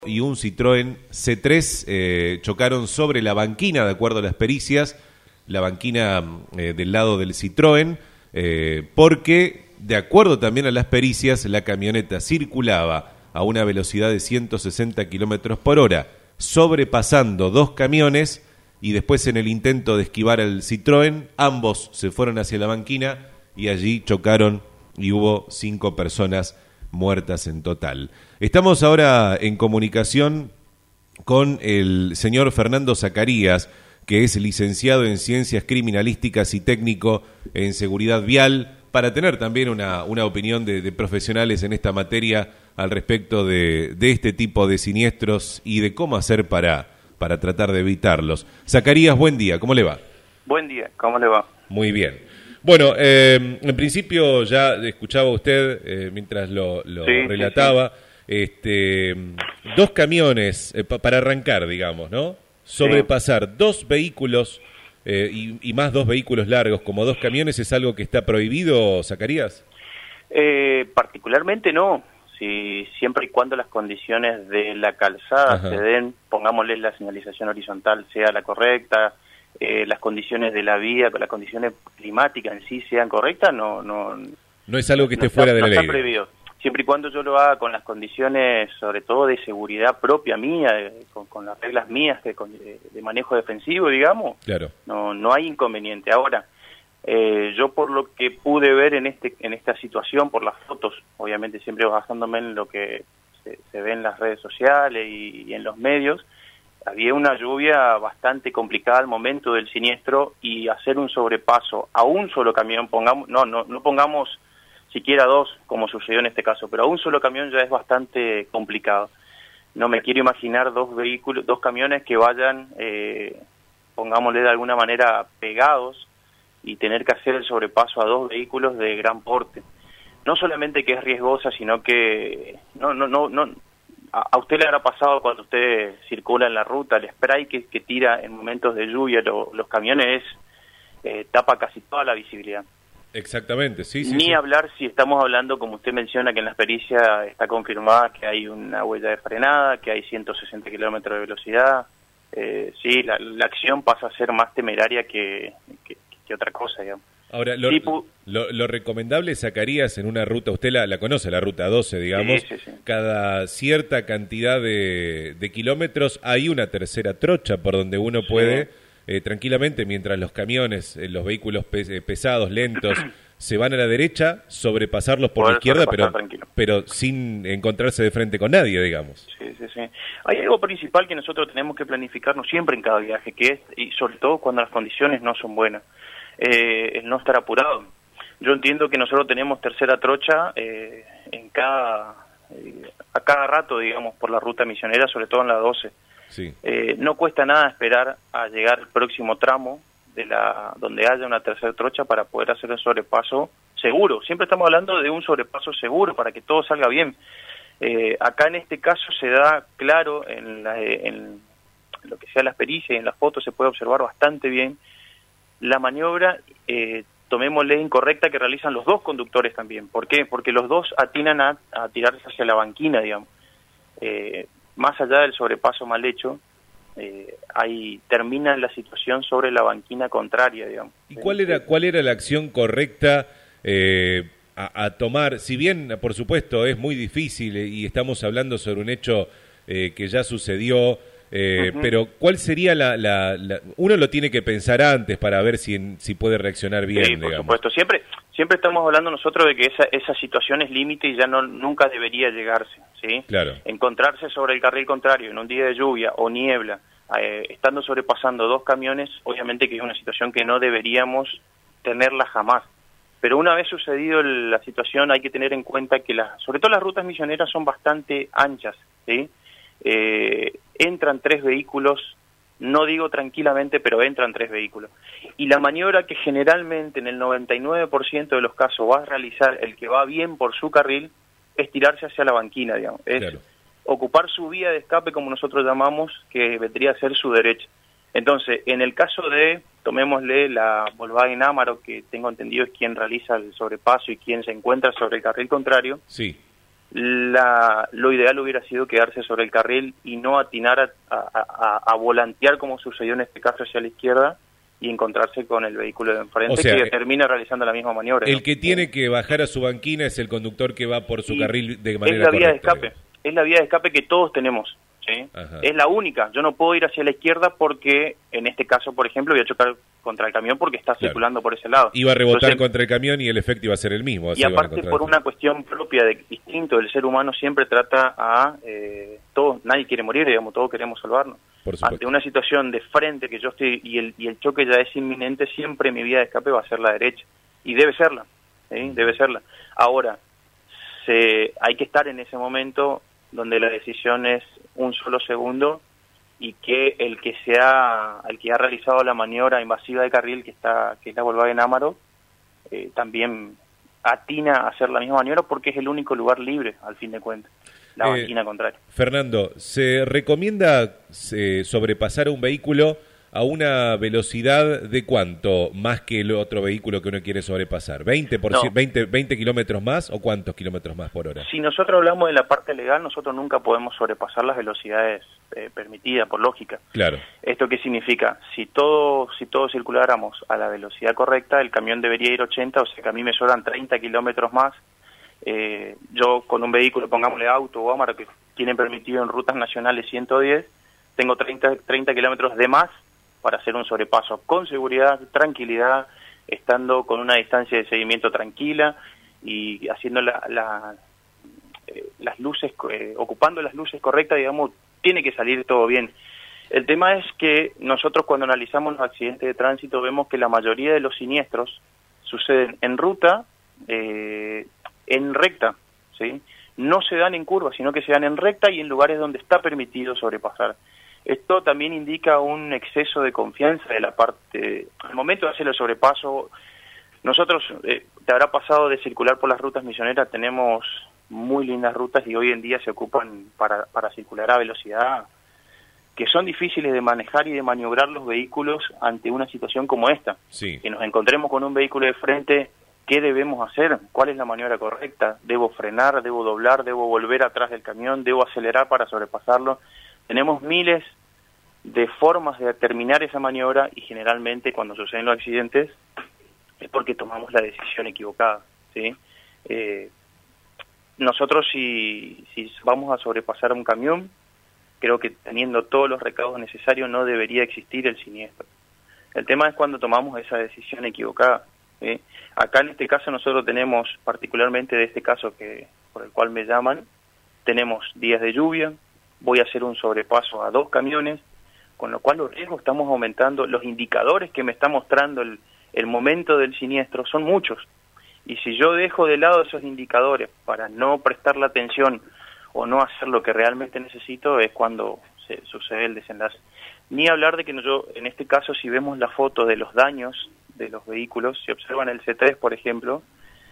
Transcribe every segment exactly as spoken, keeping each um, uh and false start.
Y un Citroën C tres eh, chocaron sobre la banquina, de acuerdo a las pericias, la banquina eh, del lado del Citroën, eh, porque, de acuerdo también a las pericias, la camioneta circulaba a una velocidad de ciento sesenta kilómetros por hora, sobrepasando dos camiones, y después en el intento de esquivar al Citroën, ambos se fueron hacia la banquina y allí chocaron y hubo cinco personas muertas en total. Estamos ahora en comunicación con el señor Fernando Zacarías, que es licenciado en Ciencias Criminalísticas y técnico en Seguridad Vial, para tener también una, una opinión de, de profesionales en esta materia al respecto de, de este tipo de siniestros y de cómo hacer para, para tratar de evitarlos. Zacarías, buen día, ¿cómo le va? Buen día, ¿cómo le va? Muy bien. Bueno, eh, en principio ya escuchaba usted, eh, mientras lo, lo sí, relataba, sí, sí. Este, dos camiones, eh, pa, para arrancar, digamos, ¿no? Sobrepasar sí. dos vehículos eh, y, y más dos vehículos largos como dos camiones, ¿es algo que está prohibido, Zacarías? Eh, particularmente no, si siempre y cuando las condiciones de la calzada Ajá. se den, pongámosle la señalización horizontal sea la correcta, Eh, las condiciones de la vía, las condiciones climáticas en sí sean correctas, no no no es algo que esté no fuera está, de la no ley. Está prohibido. Siempre y cuando yo lo haga con las condiciones, sobre todo de seguridad propia mía, de, con, con las reglas mías de, de, de manejo defensivo, digamos, claro. no no hay inconveniente. Ahora, eh, yo por lo que pude ver en este en esta situación, por las fotos, obviamente siempre basándome en lo que se, se ve en las redes sociales y, y en los medios, había una lluvia bastante complicada al momento del siniestro, y hacer un sobrepaso a un solo camión, pongamos no no no pongamos siquiera dos, como sucedió en este caso, pero a un solo camión ya es bastante complicado. No me quiero imaginar dos vehículos, dos camiones que vayan, eh, pongámosle de alguna manera, pegados, y tener que hacer el sobrepaso a dos vehículos de gran porte. No solamente que es riesgosa, sino que no no no no a usted le habrá pasado cuando usted circula en la ruta, el spray que, que tira en momentos de lluvia lo, los camiones, eh, tapa casi toda la visibilidad. Exactamente, sí, sí. Ni sí. hablar si estamos hablando, como usted menciona, que en la pericia está confirmada que hay una huella de frenada, que hay ciento sesenta kilómetros de velocidad. Eh, sí, la, la acción pasa a ser más temeraria que, que, que otra cosa, digamos. Ahora, lo, tipo, lo, lo recomendable, Zacarías, en una ruta, usted la, la conoce, la ruta doce, digamos, sí, sí, sí. Cada cierta cantidad de, de kilómetros hay una tercera trocha por donde uno puede, sí. eh, tranquilamente, mientras los camiones, eh, los vehículos pes, eh, pesados, lentos, se van a la derecha, sobrepasarlos por Poder la izquierda, pero, pero sin encontrarse de frente con nadie, digamos. Sí, sí, sí. Hay algo principal que nosotros tenemos que planificarnos siempre en cada viaje, que es, y sobre todo cuando las condiciones no son buenas, Eh, el no estar apurado. Yo entiendo que nosotros tenemos tercera trocha eh, en cada eh, a cada rato, digamos, por la ruta misionera, sobre todo en la doce. Sí. Eh, no cuesta nada esperar a llegar al próximo tramo de la donde haya una tercera trocha para poder hacer el sobrepaso seguro. Siempre estamos hablando de un sobrepaso seguro para que todo salga bien. Eh, acá en este caso se da claro en, la, en lo que sea las pericias y en las fotos se puede observar bastante bien la maniobra, eh, tomémosle incorrecta, que realizan los dos conductores también. ¿Por qué? Porque los dos atinan a, a tirarse hacia la banquina, digamos. Eh, más allá del sobrepaso mal hecho, eh, ahí termina la situación sobre la banquina contraria, digamos. ¿Y cuál era, cuál era la acción correcta eh, a, a tomar? Si bien, por supuesto, es muy difícil y estamos hablando sobre un hecho eh, que ya sucedió, Eh, uh-huh. pero ¿cuál sería la, la, la...? Uno lo tiene que pensar antes para ver si, si puede reaccionar bien, sí, por digamos. supuesto. Siempre siempre estamos hablando nosotros de que esa, esa situación es límite y ya no nunca debería llegarse, ¿sí? Claro. Encontrarse sobre el carril contrario en un día de lluvia o niebla, eh, estando sobrepasando dos camiones, obviamente que es una situación que no deberíamos tenerla jamás. Pero una vez sucedido la situación, hay que tener en cuenta que las, sobre todo las rutas misioneras son bastante anchas, ¿sí? Eh, entran tres vehículos, no digo tranquilamente, pero entran tres vehículos. Y la maniobra que generalmente en el noventa y nueve por ciento de los casos va a realizar el que va bien por su carril es tirarse hacia la banquina, digamos. Es claro. ocupar su vía de escape, como nosotros llamamos, que vendría a ser su derecha. Entonces, en el caso de, tomémosle la Volkswagen Amarok, que tengo entendido es quien realiza el sobrepaso y quien se encuentra sobre el carril contrario, sí. la, lo ideal hubiera sido quedarse sobre el carril y no atinar a, a, a, a volantear como sucedió en este caso hacia la izquierda y encontrarse con el vehículo de enfrente, o sea, que termina realizando la misma maniobra. El ¿no? que tiene que bajar a su banquina es el conductor que va por su y carril de manera es la vía correcta, de escape, digamos. Es la vía de escape que todos tenemos. ¿Sí? Es la única. Yo no puedo ir hacia la izquierda porque, en este caso, por ejemplo, voy a chocar contra el camión porque está claro. circulando por ese lado. Iba a rebotar Entonces, contra el camión y el efecto iba a ser el mismo. Y aparte, por una cuestión propia de instinto, el ser humano siempre trata a... Eh, todos, nadie quiere morir, digamos, todos queremos salvarnos. Ante una situación de frente que yo estoy y el, y el choque ya es inminente, siempre mi vía de escape va a ser la derecha. Y debe serla, ¿sí? Debe serla. Ahora, se, hay que estar en ese momento donde la decisión es un solo segundo y que el que sea el que ha realizado la maniobra invasiva de carril, que está que es la Volkswagen Amarok, eh, también atina a hacer la misma maniobra porque es el único lugar libre, al fin de cuentas, la eh, banquina contraria. Fernando, ¿se recomienda eh, sobrepasar un vehículo a una velocidad de cuánto más que el otro vehículo que uno quiere sobrepasar? ¿veinte, por no. veinte, veinte kilómetros más o cuántos kilómetros más por hora? Si nosotros hablamos de la parte legal, nosotros nunca podemos sobrepasar las velocidades eh, permitidas por lógica. Claro. ¿Esto qué significa? Si todo, si todos circuláramos a la velocidad correcta, el camión debería ir ochenta, o sea que a mí me sobran treinta kilómetros más. Eh, yo con un vehículo, pongámosle auto o Amarok, que tienen permitido en rutas nacionales ciento diez, tengo treinta, treinta kilómetros de más para hacer un sobrepaso con seguridad, tranquilidad, estando con una distancia de seguimiento tranquila y haciendo la, la, eh, las luces, eh, ocupando las luces correctas, digamos, tiene que salir todo bien. El tema es que nosotros cuando analizamos los accidentes de tránsito vemos que la mayoría de los siniestros suceden en ruta, eh, en recta, ¿sí? No se dan en curva, sino que se dan en recta y en lugares donde está permitido sobrepasar. Esto también indica un exceso de confianza de la parte... Al momento de hacer el sobrepaso, nosotros, eh, te habrá pasado de circular por las rutas misioneras, tenemos muy lindas rutas y hoy en día se ocupan para, para circular a velocidad, que son difíciles de manejar y de maniobrar los vehículos ante una situación como esta. Sí. Que nos encontremos con un vehículo de frente, ¿qué debemos hacer? ¿Cuál es la maniobra correcta? ¿Debo frenar? ¿Debo doblar? ¿Debo volver atrás del camión? ¿Debo acelerar para sobrepasarlo? Tenemos miles de formas de terminar esa maniobra y generalmente cuando suceden los accidentes es porque tomamos la decisión equivocada, ¿sí? Eh, nosotros si, si vamos a sobrepasar un camión, creo que teniendo todos los recaudos necesarios no debería existir el siniestro. El tema es cuando tomamos esa decisión equivocada, ¿sí? Acá en este caso nosotros tenemos, particularmente de este caso que por el cual me llaman, tenemos días de lluvia, voy a hacer un sobrepaso a dos camiones, con lo cual los riesgos estamos aumentando, los indicadores que me está mostrando el, el momento del siniestro son muchos, y si yo dejo de lado esos indicadores para no prestar la atención o no hacer lo que realmente necesito, es cuando se sucede el desenlace. Ni hablar de que yo, en este caso, si vemos la foto de los daños de los vehículos, si observan el C tres, por ejemplo,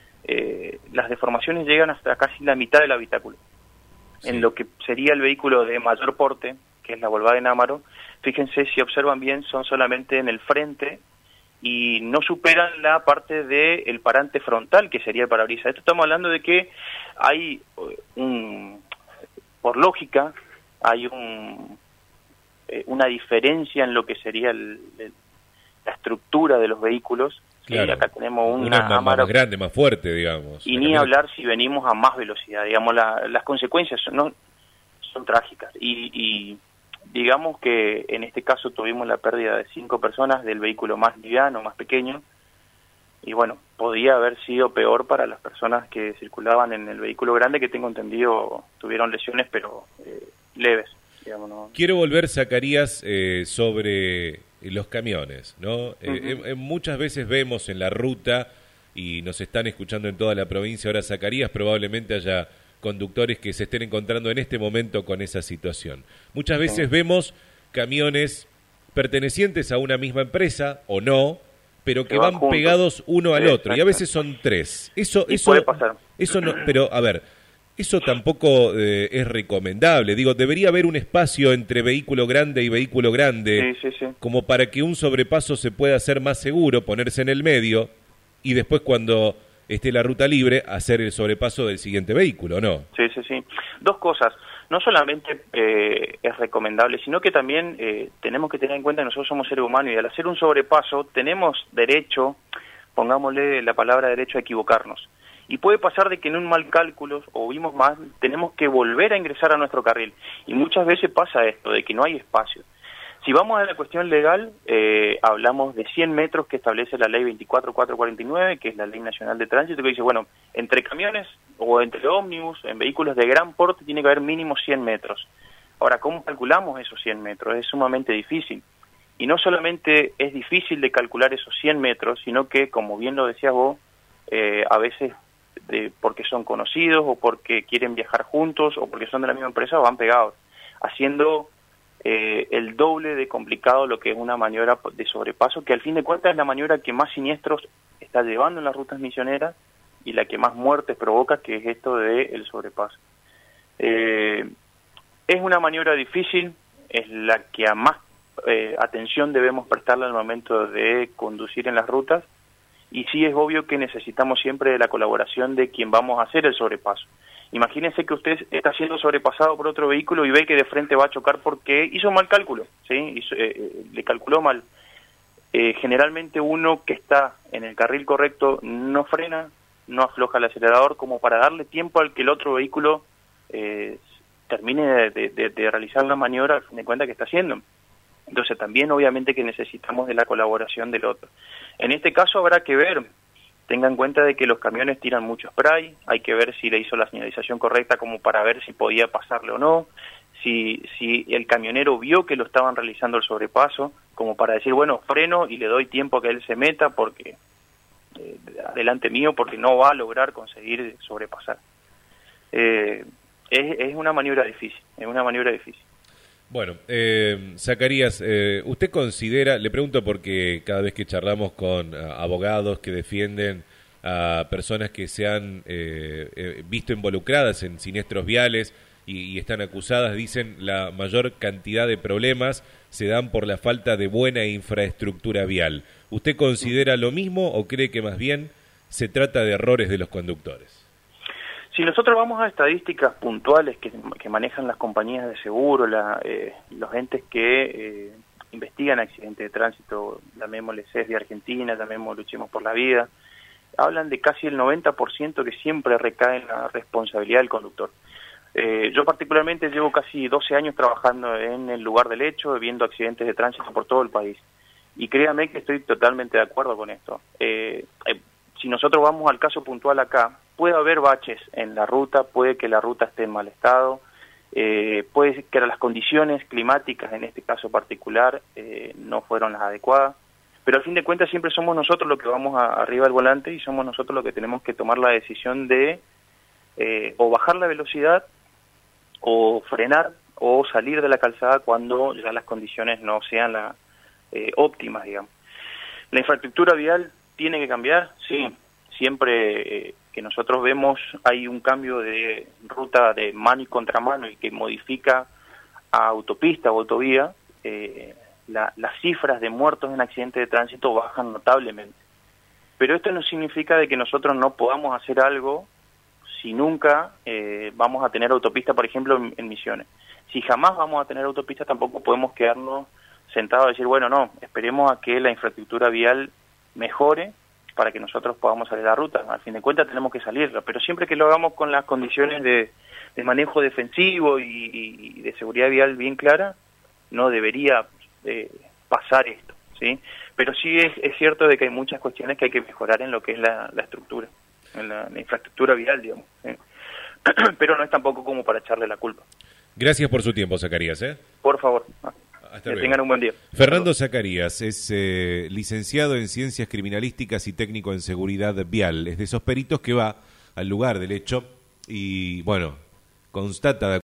eh, las deformaciones llegan hasta casi la mitad del habitáculo. Sí. En lo que sería el vehículo de mayor porte, que es la Volkswagen Amarok, fíjense, si observan bien, son solamente en el frente y no superan la parte del parante frontal, que sería el parabrisas. Esto estamos hablando de que hay un, por lógica, hay un, eh, una diferencia en lo que sería el, el, la estructura de los vehículos. Claro. Sí, acá tenemos una, una más, Amarok, más grande, más fuerte, digamos. Y ni hablar si venimos a más velocidad, digamos, la, las consecuencias son, no, son trágicas. Y, y digamos que en este caso tuvimos la pérdida de cinco personas del vehículo más liviano, más pequeño, y bueno, podía haber sido peor para las personas que circulaban en el vehículo grande, que tengo entendido tuvieron lesiones, pero eh, leves, digamos, ¿no? Quiero volver, Zacarías, eh, sobre los camiones, ¿no? Uh-huh. eh, eh, muchas veces vemos en la ruta, y nos están escuchando en toda la provincia ahora, Zacarías, probablemente haya conductores que se estén encontrando en este momento con esa situación. Muchas veces uh-huh. vemos camiones pertenecientes a una misma empresa, o no, pero que van, van pegados uno al sí, otro, y a veces son tres. Eso, y eso, puede pasar. Eso no, pero a ver, eso tampoco eh, es recomendable. Digo, debería haber un espacio entre vehículo grande y vehículo grande, sí, sí, sí. como para que un sobrepaso se pueda hacer más seguro, ponerse en el medio, y después cuando esté la ruta libre, hacer el sobrepaso del siguiente vehículo, ¿no? Sí, sí, sí. Dos cosas. No solamente eh, es recomendable, sino que también eh, tenemos que tener en cuenta que nosotros somos seres humanos y al hacer un sobrepaso tenemos derecho, pongámosle la palabra derecho, a equivocarnos. Y puede pasar de que en un mal cálculo, o vimos más, tenemos que volver a ingresar a nuestro carril. Y muchas veces pasa esto, de que no hay espacio. Si vamos a la cuestión legal, eh, hablamos de cien metros que establece la ley veinticuatro mil cuatrocientos cuarenta y nueve, que es la ley nacional de tránsito, que dice, bueno, entre camiones o entre ómnibus, en vehículos de gran porte, tiene que haber mínimo cien metros. Ahora, ¿cómo calculamos esos cien metros? Es sumamente difícil. Y no solamente es difícil de calcular esos cien metros, sino que, como bien lo decías vos, eh, a veces de, porque son conocidos o porque quieren viajar juntos o porque son de la misma empresa, van pegados, haciendo eh, el doble de complicado lo que es una maniobra de sobrepaso, que al fin de cuentas es la maniobra que más siniestros está llevando en las rutas misioneras y la que más muertes provoca, que es esto del sobrepaso. Eh, es una maniobra difícil, es la que a más eh, atención debemos prestarle al momento de conducir en las rutas, y sí es obvio que necesitamos siempre de la colaboración de quien vamos a hacer el sobrepaso. Imagínense que usted está siendo sobrepasado por otro vehículo y ve que de frente va a chocar porque hizo un mal cálculo, ¿sí? Hizo, eh, le calculó mal. Eh, generalmente uno que está en el carril correcto no frena, no afloja el acelerador como para darle tiempo al que el otro vehículo eh, termine de, de, de realizar la maniobra al fin de cuenta que está haciendo. Entonces también obviamente que necesitamos de la colaboración del otro. En este caso habrá que ver, tenga en cuenta de que los camiones tiran mucho spray, hay que ver si le hizo la señalización correcta como para ver si podía pasarle o no, si, si el camionero vio que lo estaban realizando el sobrepaso, como para decir, bueno, freno y le doy tiempo a que él se meta porque eh, adelante mío, porque no va a lograr conseguir sobrepasar. Eh, es, es una maniobra difícil, es una maniobra difícil. Bueno, eh, Zacarías, eh, ¿usted considera, le pregunto porque cada vez que charlamos con uh, abogados que defienden a personas que se han eh, eh, visto involucradas en siniestros viales y, y están acusadas, dicen la mayor cantidad de problemas se dan por la falta de buena infraestructura vial? ¿Usted considera lo mismo o cree que más bien se trata de errores de los conductores? Si nosotros vamos a estadísticas puntuales que, que manejan las compañías de seguro, la, eh, los entes que eh, investigan accidentes de tránsito, llamémosle C E S de Argentina, llamémosle Luchemos por la Vida, hablan de casi el noventa por ciento que siempre recae en la responsabilidad del conductor. Eh, yo particularmente llevo casi doce años trabajando en el lugar del hecho, viendo accidentes de tránsito por todo el país. Y créame que estoy totalmente de acuerdo con esto. Eh, eh, si nosotros vamos al caso puntual acá, puede haber baches en la ruta, puede que la ruta esté en mal estado, eh, puede que las condiciones climáticas, en este caso particular, eh, no fueron las adecuadas, pero al fin de cuentas siempre somos nosotros los que vamos a, arriba del volante y somos nosotros los que tenemos que tomar la decisión de eh, o bajar la velocidad, o frenar, o salir de la calzada cuando ya las condiciones no sean las eh, óptimas, digamos. La infraestructura vial tiene que cambiar, sí. Siempre eh, que nosotros vemos hay un cambio de ruta de mano y contramano y que modifica a autopista o autovía, eh, la, las cifras de muertos en accidentes de tránsito bajan notablemente. Pero esto no significa de que nosotros no podamos hacer algo si nunca eh, vamos a tener autopista, por ejemplo, en, en Misiones. Si jamás vamos a tener autopista, tampoco podemos quedarnos sentados a decir, bueno, no, esperemos a que la infraestructura vial mejore para que nosotros podamos salir a la ruta. Al fin de cuentas tenemos que salirlo, pero siempre que lo hagamos con las condiciones de, de manejo defensivo y, y de seguridad vial bien clara, no debería eh, pasar esto, ¿sí? Pero sí es, es cierto de que hay muchas cuestiones que hay que mejorar en lo que es la, la estructura, en la, la infraestructura vial, digamos, ¿sí? Pero no es tampoco como para echarle la culpa. Gracias por su tiempo, Zacarías, ¿eh? Por favor. Hasta que luego. tengan un buen día. Fernando Zacarías es eh, licenciado en Ciencias Criminalísticas y técnico en Seguridad Vial. Es de esos peritos que va al lugar del hecho y, bueno, constata